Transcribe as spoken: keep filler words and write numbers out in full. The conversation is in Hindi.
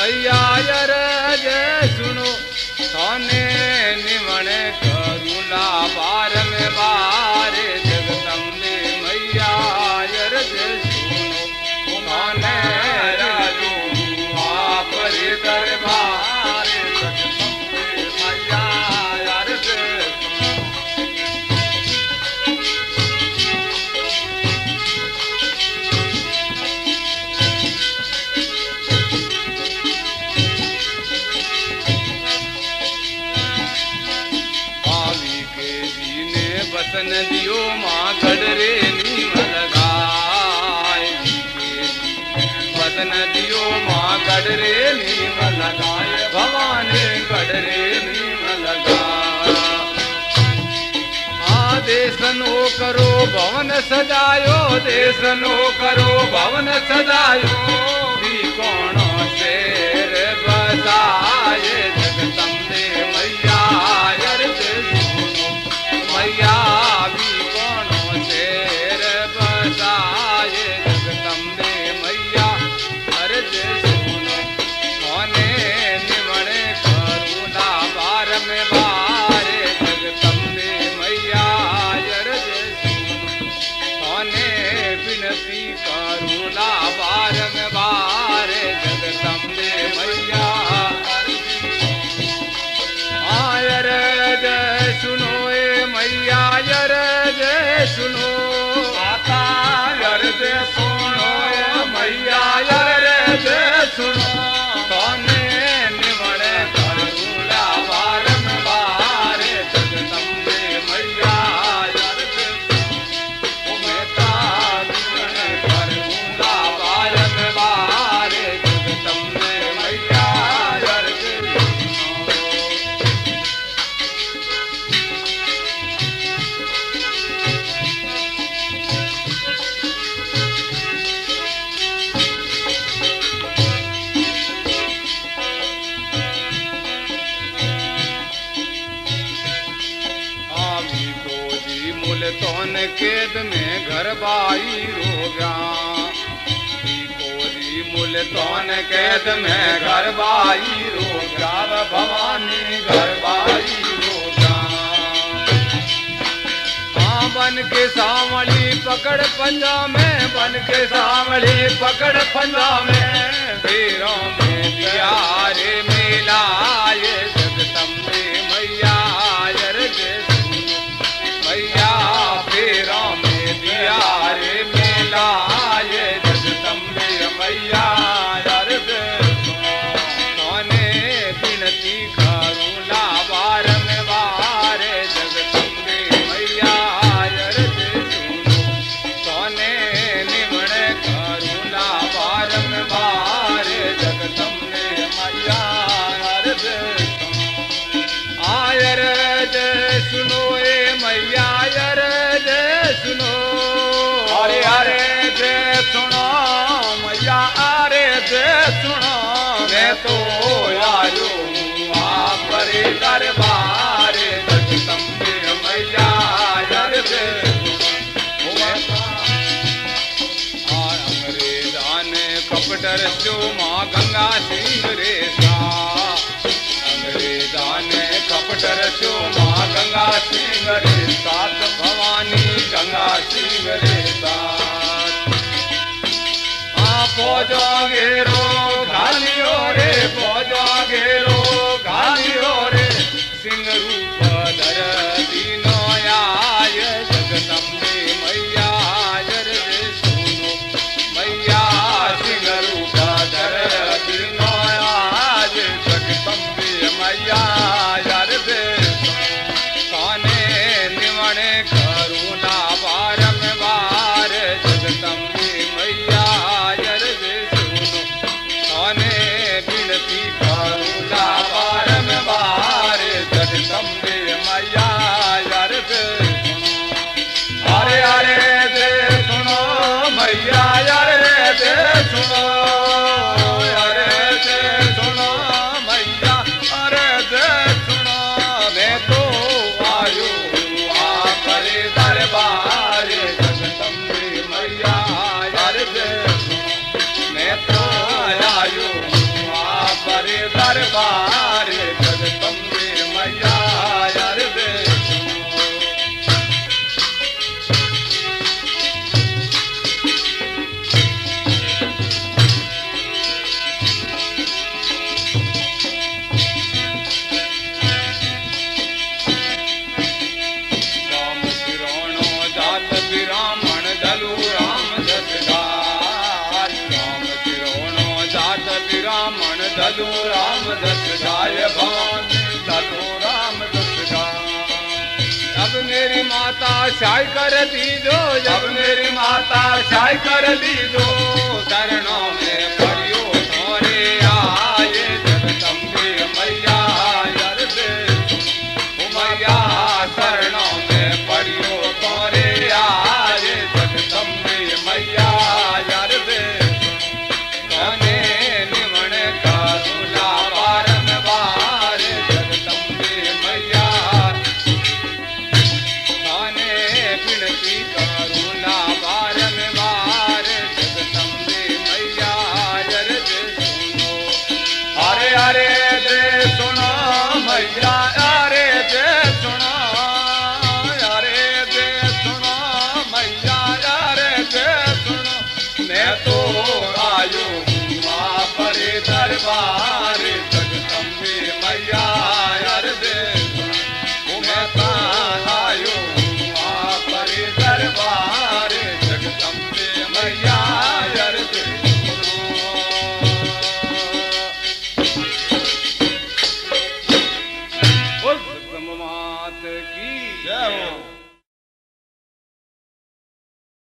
मैया यर जय सुनो सोने निमण करुणा बार में बार जगदम्बे मैया यर जय सुनो सोने राजू आप दरबार जगदम्बे मैया यर जय बसन दियो माँ गडरे नीम लगाए बसन दियो माँ गडरे नीम लगाए भवानी गडरे नीम लगाए हाँ देसनो करो भवन सजायो देसनो करो भवन सजायो भी कौन शेर बसाए जगदम्बे मैया यर मैया भी कोनो शेर बसाए जगदम्बे मैया अर्ज सुनो सोने निमण करुणा बार में बारे जगदम्बे मैया अर्ज सुनो सोने बिनती करुणा बार में बारे जगदम्बे मैया आयर जय सुनो मैया यर जय सुनो माता यर जय सुनो मैया यर जय सुनो सोने निमण करुणा बार में बार जगदम्बे मैया यर जय सुनो मेता निमण करुणा बार में बार जगदम्बे मैया यर जय तोन केद में घर बाई रोगा कोरी मुल तोन केद में घर बाई रोगा भवानी घर बाई रोगा हाँ बन के सावली पकड़ पंजा में बन के सावली पकड़ पंजा में वीरों में दिया रे मेला ये जगदम्बे मैया यर जय मैया फेरों में दिया रे मेला ये जगदम्बे मैया यर सोने बिनती करुणा बार में बार जगदम्बे मैया यर सोने निमण करुणा बार में बार जगदम्बे मैया यर आयर जय सुनो मैया यर जय सुनो अरे अरे जय सुनो मैया अरे जय सुनो मैं तो आयो आप रे दरबार जगदम्बे मैया यर जय अंग्रेजा ने कपटर जो माँ गंगा सिंह रे सा अंग्रेजा ने कपटर जो माँ गंगा सिंह रे साथ भवानी गंगा सिंह रे साथ आ पौजो घेरो घालियो रे पौजो घेरो घालियो रे सिंह रूप धर दीनो आय जगदम्बे मैया यर सुनो मैया सिंह रूप धर दीनो आय जगदम्बे मैया यर अब मेरी माता शाय कर दीजो, जब मेरी माता शाय कर दीजो, शरणों में पड़ियो तोरे आए जगदम्बे मैया यार दे मैया, शरणों में पड़ियो तोरे आए जगदम्बे मैया यार दे कौने निमण करुणा बारंबार जगदम्बे मैया, कौने विनती करुणा बारंबार जगदम्बे मैया यार दे सुनो, अरे अरे दे सुनो मैया, अरे दे सुनो, अरे दे सुनो मैया, अरे दे सुनो, मैं तो आयो माँ परे दरबार